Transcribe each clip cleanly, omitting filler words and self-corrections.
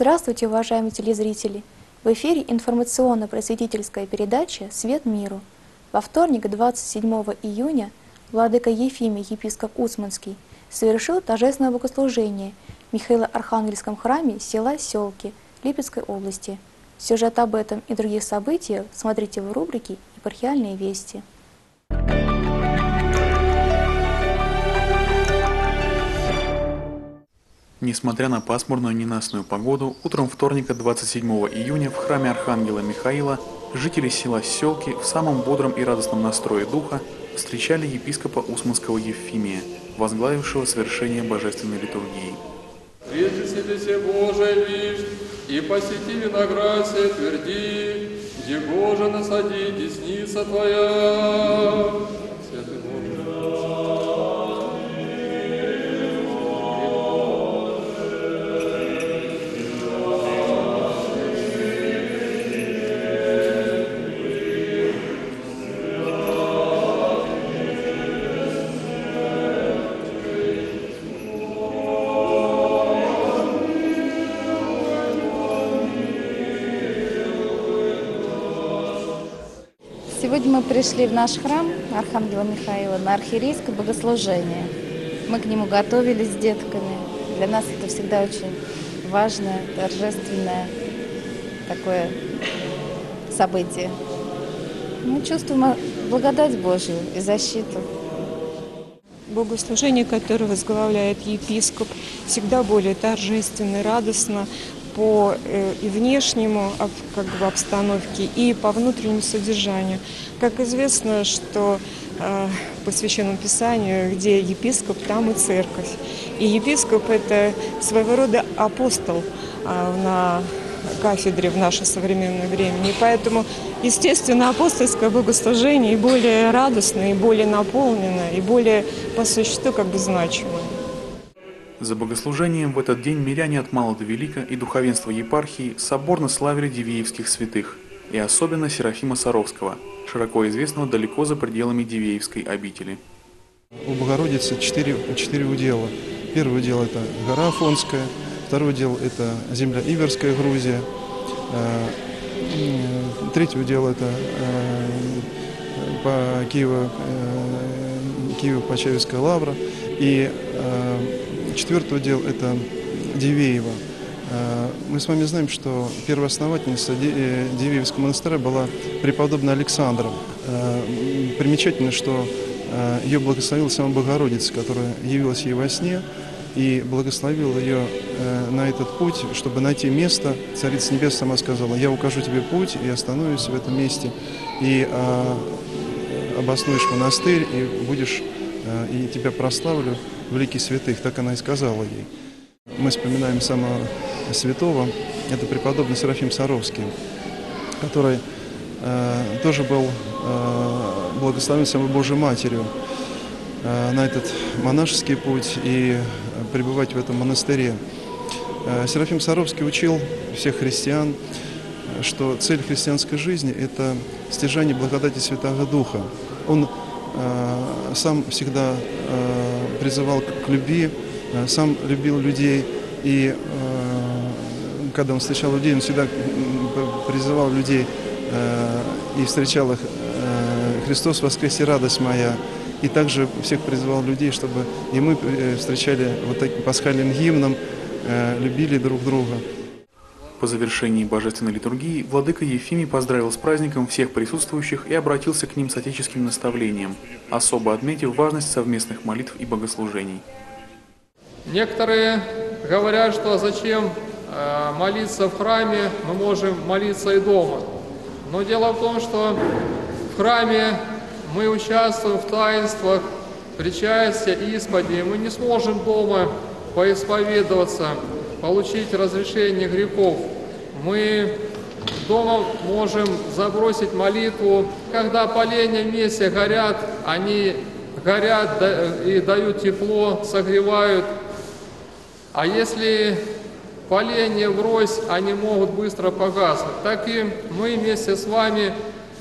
Здравствуйте, уважаемые телезрители! В эфире информационно-просветительская передача «Свет миру». Во вторник, 27 июня, владыка Ефимий, епископ Усманский, совершил торжественное богослужение в Михаило-Архангельском храме села Селки Липецкой области. Сюжет об этом и других событиях смотрите в рубрике «Епархиальные вести». Несмотря на пасмурную ненастную погоду, утром вторника 27 июня в храме Архангела Михаила жители села Селки в самом бодром и радостном настрое духа встречали епископа Усманского Ефимия, возглавившего совершение божественной литургии. «Прежде себе Божие вишь, и посети виноград сей тверди, где Боже насади, десница Твоя». Святый Боже. Сегодня мы пришли в наш храм Архангела Михаила на архиерейское богослужение. Мы к нему готовились с детками. Для нас это всегда очень важное, торжественное такое событие. Мы чувствуем благодать Божью и защиту. Богослужение, которое возглавляет епископ, всегда более торжественно и радостно по и внешнему обстановке, и по внутреннему содержанию. Как известно, что по Священному Писанию, где епископ, там и церковь. И епископ – это своего рода апостол на кафедре в наше современное время. И поэтому, естественно, апостольское богослужение и более радостное, и более наполненное, и более по существу значимое. За богослужением в этот день миряне от мала до велика и духовенство епархии соборно славили Дивеевских святых, и особенно Серафима Саровского, широко известного далеко за пределами Дивеевской обители. У Богородицы четыре удела. Первый удел – это гора Афонская, второй удел – это земля Иверская, Грузия, третий удел – это по Киево-Почаевская лавра, и четвертый удел – это Дивеево. Мы с вами знаем, что первоосновательница Дивеевского монастыря была преподобная Александра. Примечательно, что ее благословила сама Богородица, которая явилась ей во сне и благословила ее на этот путь, чтобы найти место. Царица Небесная сама сказала: «Я укажу тебе путь и остановлюсь в этом месте, и обоснуешь монастырь, и будешь, и тебя прославлю в лике святых». Так она и сказала ей. Мы вспоминаем самого святого, это преподобный Серафим Саровский, который тоже был благословен самой Божьей Матерью на этот монашеский путь и пребывать в этом монастыре. Серафим Саровский учил всех христиан, что цель христианской жизни – это стяжание благодати Святого Духа. Он сам всегда призывал к любви, сам любил людей, и когда он встречал людей, он всегда призывал людей и встречал их: «Христос воскресе, радость моя». И также всех призывал людей, чтобы и мы встречали вот таким пасхальным гимном, любили друг друга. По завершении божественной литургии владыка Ефимий поздравил с праздником всех присутствующих и обратился к ним с отеческим наставлением, особо отметив важность совместных молитв и богослужений. Некоторые говорят, что зачем молиться в храме, мы можем молиться и дома. Но дело в том, что в храме мы участвуем в таинствах причастия, исповеди, и мы не сможем дома поисповедоваться, получить разрешение грехов. Мы дома можем забросить молитву. Когда поленья вместе горят, они горят и дают тепло, согревают. А если поленья врозь, они могут быстро погаснуть. Так и мы вместе с вами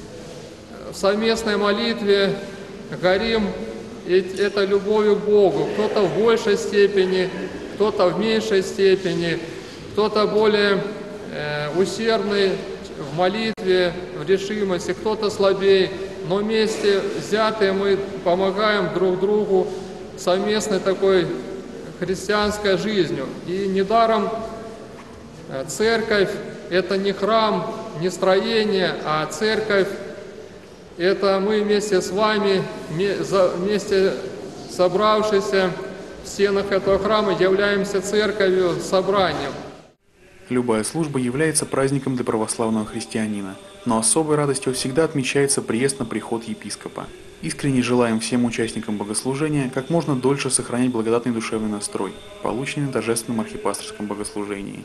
в совместной молитве горим это любовью к Богу. Кто-то в большей степени, кто-то в меньшей степени. кто-то более усердный в молитве, в решимости, кто-то слабее, но вместе взятые мы помогаем друг другу совместной такой христианской жизнью. И недаром церковь – это не храм, не строение, а церковь – это мы вместе с вами, вместе собравшиеся в стенах этого храма, являемся церковью, собранием. Любая служба является праздником для православного христианина, но особой радостью всегда отмечается приезд на приход епископа. Искренне желаем всем участникам богослужения как можно дольше сохранять благодатный душевный настрой, полученный на торжественном архипасторском богослужении.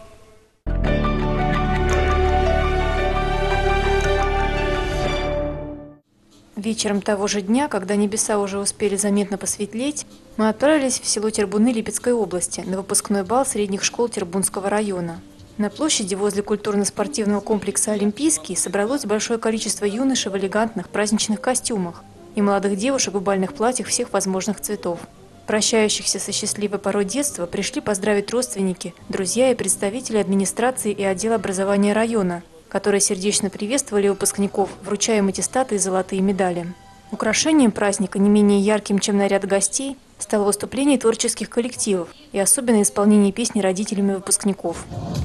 Вечером того же дня, когда небеса уже успели заметно посветлеть, мы отправились в село Тербуны Липецкой области на выпускной бал средних школ Тербунского района. На площади возле культурно-спортивного комплекса «Олимпийский» собралось большое количество юношей в элегантных праздничных костюмах и молодых девушек в бальных платьях всех возможных цветов. Прощающихся со счастливой порой детства пришли поздравить родственники, друзья и представители администрации и отдела образования района, которые сердечно приветствовали выпускников, вручая им аттестаты и золотые медали. Украшением праздника, не менее ярким, чем наряд гостей, стало выступление творческих коллективов и особенное исполнение песни родителями выпускников.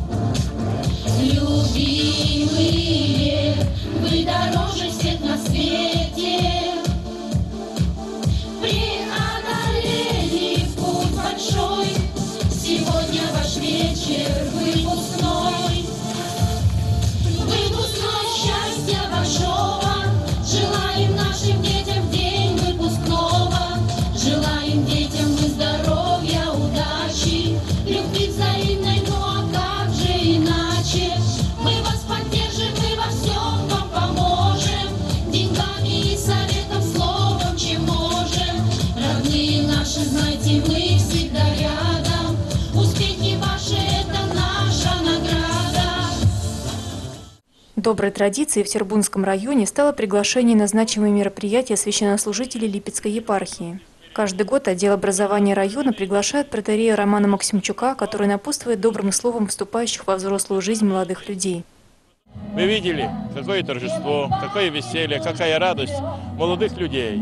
Любимые, вы дороже всех на свете. Преодолели путь большой, сегодня ваш вечер выпускной. Выпускной счастья большого, желаем нашим детям в день выпускного. Желаем детям мы здоровья, удачи, любви взаимной, ну а как же иначе? Мы вас поддержим, мы во всем вам поможем, деньгами и советом, словом, чем можем. Родные наши, знайте, мы всегда рядом, успехи ваши – это наша награда. Доброй традицией в Тербунском районе стало приглашение на значимые мероприятия священнослужителей Липецкой епархии. Каждый год отдел образования района приглашает протоиерея Романа Максимчука, который напутствует добрым словом вступающих во взрослую жизнь молодых людей. Вы видели, какое торжество, какое веселье, какая радость молодых людей.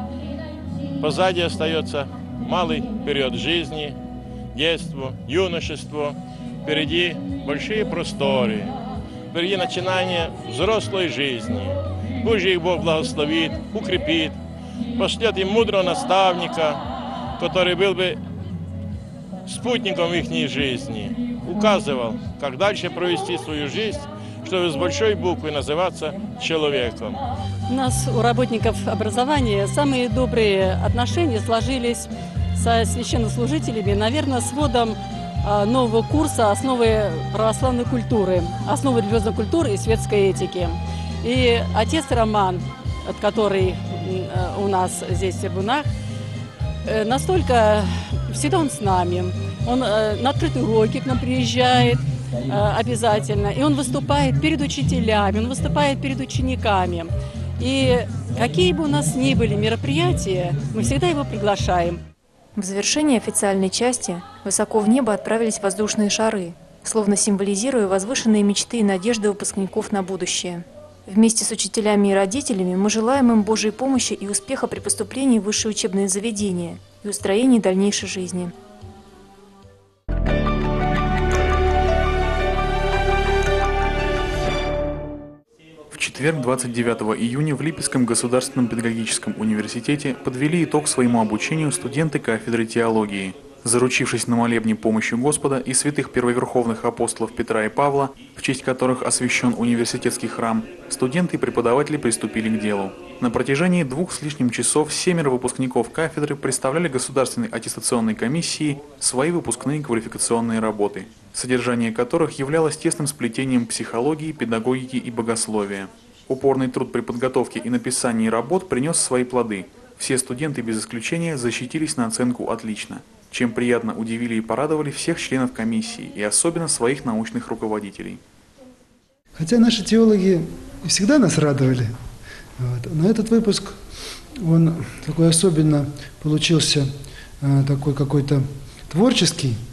Позади остается малый период жизни, детство, юношество. Впереди большие просторы, впереди начинание взрослой жизни. Пусть их Бог благословит, укрепит, пошлет им мудрого наставника, который был бы спутником их жизни, указывал, как дальше провести свою жизнь, чтобы с большой буквы называться человеком. У нас, у работников образования, самые добрые отношения сложились со священнослужителями, наверное, с вводом нового курса «Основы православной культуры», «Основы религиозной культуры и светской этики». И отец Роман, который у нас здесь в Тербунах, настолько всегда он с нами. Он на открытые уроки к нам приезжает обязательно. И он выступает перед учителями, он выступает перед учениками. И какие бы у нас ни были мероприятия, мы всегда его приглашаем. В завершении официальной части высоко в небо отправились воздушные шары, словно символизируя возвышенные мечты и надежды выпускников на будущее. Вместе с учителями и родителями мы желаем им Божьей помощи и успеха при поступлении в высшие учебные заведения и устроении дальнейшей жизни. В четверг, 29 июня, в Липецком государственном педагогическом университете подвели итог своему обучению студенты кафедры теологии. Заручившись на молебне помощью Господа и святых первоверховных апостолов Петра и Павла, в честь которых освящен университетский храм, студенты и преподаватели приступили к делу. На протяжении 2 с лишним часов 7 выпускников кафедры представляли Государственной аттестационной комиссии свои выпускные квалификационные работы, содержание которых являлось тесным сплетением психологии, педагогики и богословия. Упорный труд при подготовке и написании работ принес свои плоды. Все студенты без исключения защитились на оценку «отлично», чем приятно удивили и порадовали всех членов комиссии и особенно своих научных руководителей. Хотя наши теологи всегда нас радовали, но этот выпуск, он такой особенно получился, такой какой-то творческий,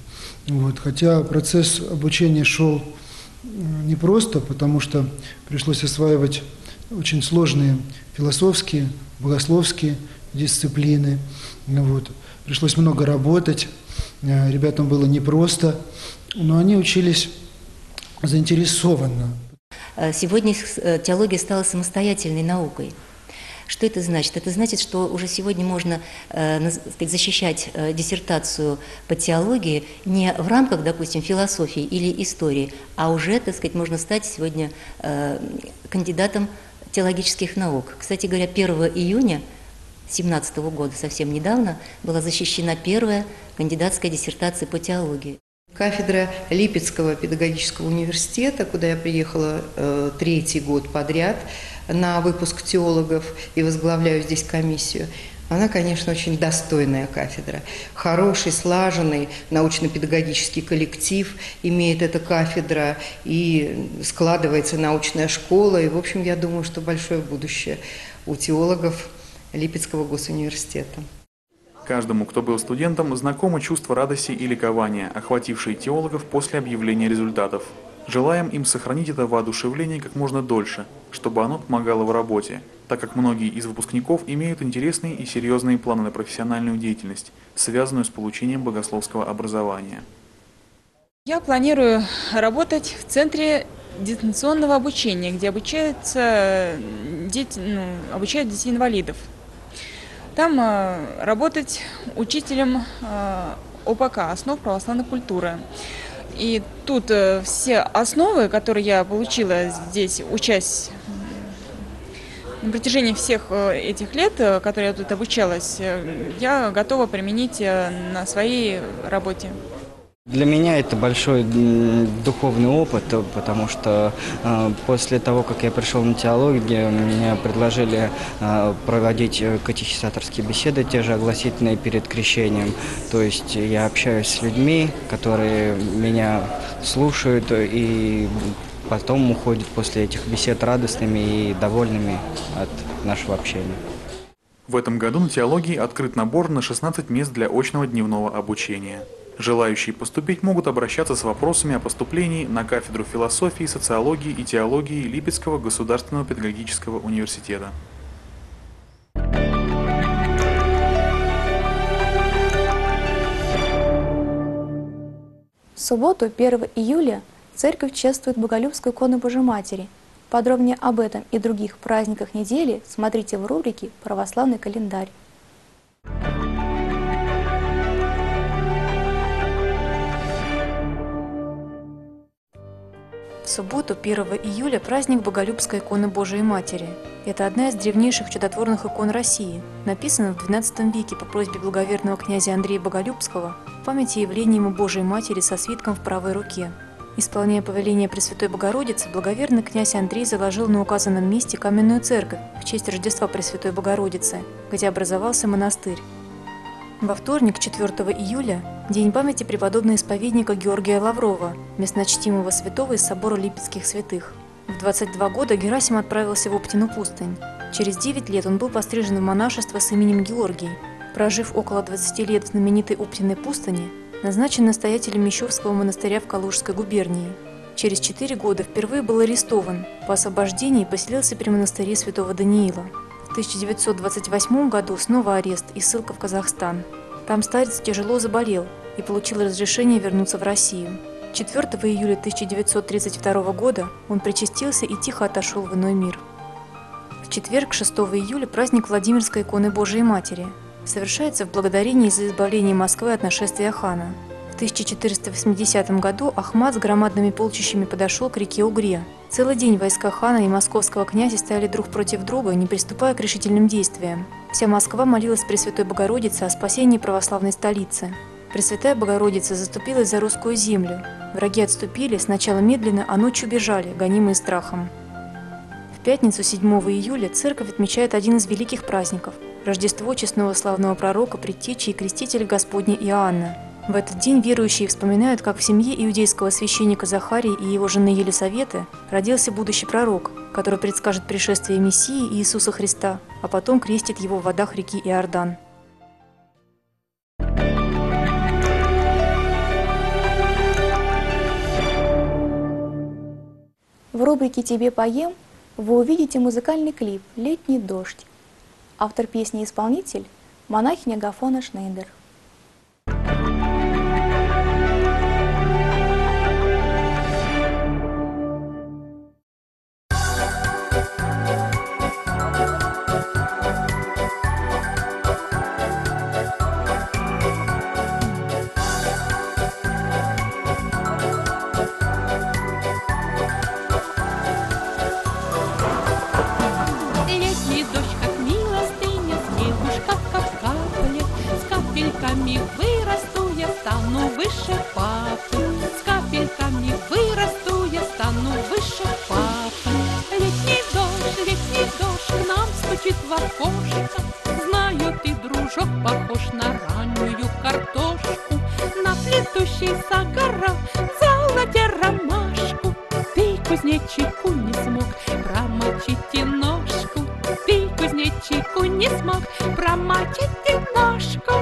Вот, хотя процесс обучения шел непросто, потому что пришлось осваивать очень сложные философские, богословские дисциплины. Вот. Пришлось много работать, ребятам было непросто, но они учились заинтересованно. Сегодня теология стала самостоятельной наукой. Что это значит? Это значит, что уже сегодня можно защищать диссертацию по теологии не в рамках, допустим, философии или истории, а уже, так сказать, можно стать сегодня кандидатом теологических наук. Кстати говоря, 1 июня 2017 года, совсем недавно, была защищена первая кандидатская диссертация по теологии. Кафедра Липецкого педагогического университета, куда я приехала 3-й год подряд на выпуск теологов и возглавляю здесь комиссию, она, конечно, очень достойная кафедра. Хороший, слаженный научно-педагогический коллектив имеет эта кафедра, и складывается научная школа. И, в общем, я думаю, что большое будущее у теологов Липецкого госуниверситета. Каждому, кто был студентом, знакомо чувство радости и ликования, охватившие теологов после объявления результатов. Желаем им сохранить это воодушевление как можно дольше, чтобы оно помогало в работе, так как многие из выпускников имеют интересные и серьезные планы на профессиональную деятельность, связанную с получением богословского образования. Я планирую работать в Центре дистанционного обучения, где обучают детей-инвалидов. Там работать учителем ОПК, основ православной культуры. И тут все основы, которые я получила здесь, учась на протяжении всех этих лет, которые я тут обучалась, я готова применить на своей работе. Для меня это большой духовный опыт, потому что после того, как я пришел на теологию, мне предложили проводить катехизаторские беседы, те же огласительные перед крещением. То есть я общаюсь с людьми, которые меня слушают и потом уходят после этих бесед радостными и довольными от нашего общения. В этом году на теологии открыт набор на 16 мест для очного дневного обучения. Желающие поступить могут обращаться с вопросами о поступлении на кафедру философии, социологии и теологии Липецкого государственного педагогического университета. В субботу, 1 июля, церковь чествует Боголюбскую икону Божией Матери. Подробнее об этом и других праздниках недели смотрите в рубрике «Православный календарь». В субботу, 1 июля, праздник Боголюбской иконы Божией Матери. Это одна из древнейших чудотворных икон России, написана в XII веке по просьбе благоверного князя Андрея Боголюбского в памяти явления ему Божией Матери со свитком в правой руке. Исполняя повеление Пресвятой Богородицы, благоверный князь Андрей заложил на указанном месте каменную церковь в честь Рождества Пресвятой Богородицы, где образовался монастырь. Во вторник, 4 июля, день памяти преподобного исповедника Георгия Лаврова, местночтимого святого из собора Липецких святых. В 22 года Герасим отправился в Оптину пустынь. Через 9 лет он был пострижен в монашество с именем Георгий. Прожив около 20 лет в знаменитой Оптиной пустыне, назначен настоятелем Мещовского монастыря в Калужской губернии. Через 4 года впервые был арестован, по освобождении поселился при монастыре святого Даниила. В 1928 году снова арест и ссылка в Казахстан. Там старец тяжело заболел и получил разрешение вернуться в Россию. 4 июля 1932 года он причастился и тихо отошел в иной мир. В четверг, 6 июля, праздник Владимирской иконы Божией Матери. Совершается в благодарении за избавление Москвы от нашествия хана. В 1480 году Ахмат с громадными полчищами подошел к реке Угре. Целый день войска хана и московского князя стояли друг против друга, не приступая к решительным действиям. Вся Москва молилась Пресвятой Богородице о спасении православной столицы. Пресвятая Богородица заступилась за русскую землю. Враги отступили, сначала медленно, а ночью бежали, гонимые страхом. В пятницу, 7 июля, церковь отмечает один из великих праздников – Рождество честного славного пророка, предтечи и крестителя Господня Иоанна. В этот день верующие вспоминают, как в семье иудейского священника Захарии и его жены Елисаветы родился будущий пророк, который предскажет пришествие Мессии Иисуса Христа, а потом крестит его в водах реки Иордан. В рубрике «Тебе поем» вы увидите музыкальный клип «Летний дождь». Автор песни и исполнитель – монахиня Гафона Шнейдер. Вырасту я, стану выше папы. С капельками вырасту я, стану выше папы. Летний дождь к нам стучит в окошко. Знаю, ты, дружок, похож на раннюю картошку. На плетущийся гора золоте ромашку. Ты, кузнечику, не смог промочить и ножку. Ты, кузнечику, не смог промочить и ножку.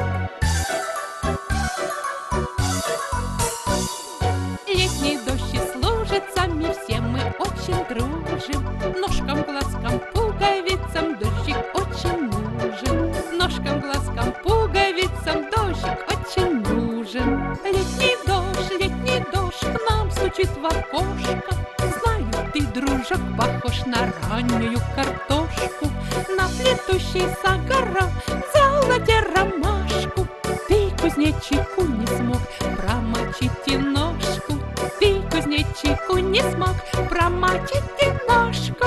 Летний дождь и с лужицами все мы очень дружим. Ножкам, глазкам, пуговицам дождик очень нужен. Ножкам, глазкам, пуговицам дождик очень нужен. Летний дождь к нам стучит в окошко. Знаю, ты, дружок, похож на раннюю картошку. На плетущийся гора золоте ромашку. Ты, кузнечику, не смог промочить и ножку. Ты, кузнечику, не смог промочить и ножку.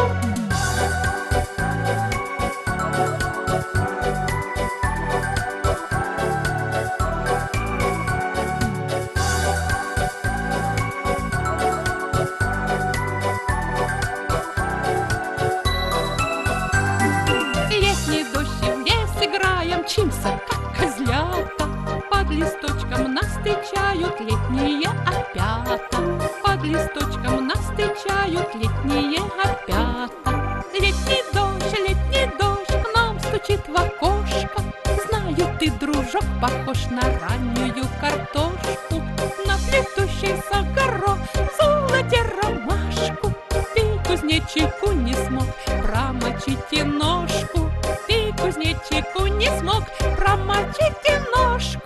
Летний дождь и в лес играем, мчимся, как козлята. Под листочком нас встречают летние опята. Под листочком нас встречают летние опята. Летний дождь к нам стучит в окошко. Знаю, ты, дружок, похож на раннюю картошку. На плетущийся горо золоте ромашку. Ты, кузнечику, не смог промочить и ножку. Ты, кузнечику, не смог промочить и ножку.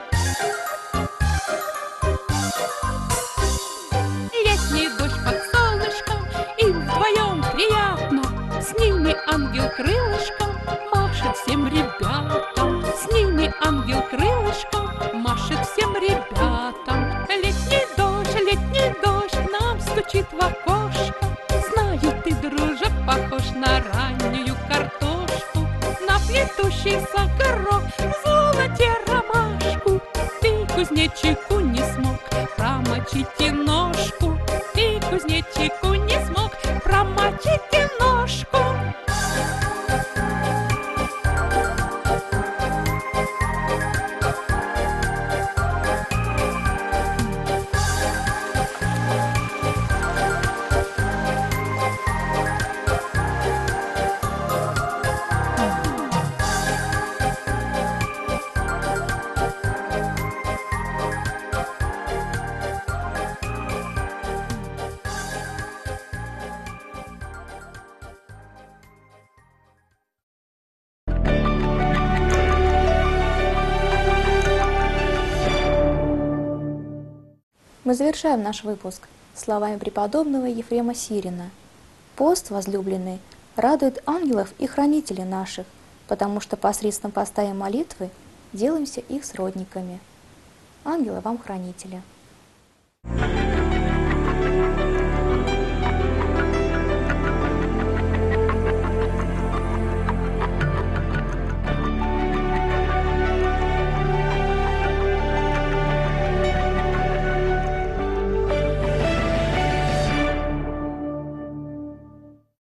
Летний дождь под солнышком, им вдвоем приятно. С ними ангел крылышком машет всем ребятам. С ними ангел крылышком машет всем ребятам. Летний дождь к нам стучит в окошко. Знаю, ты, дружок, похож на раннюю картошку. На плетущийся горох золоте ромашку. Ты, кузнечику, не смог промочить и ножку. Ты, кузнечику, не смог промочить и ножку. Мы завершаем наш выпуск словами преподобного Ефрема Сирина. Пост, возлюбленный, радует ангелов и хранителей наших, потому что посредством поста и молитвы делаемся их сродниками. Ангелы вам хранители.